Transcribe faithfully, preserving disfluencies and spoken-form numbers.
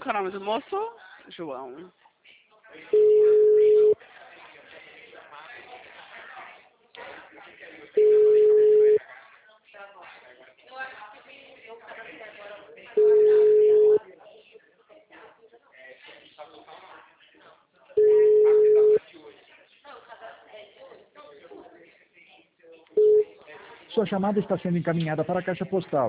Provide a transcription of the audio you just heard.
que é o nome do moço? João. Sua chamada está sendo encaminhada para a caixa postal.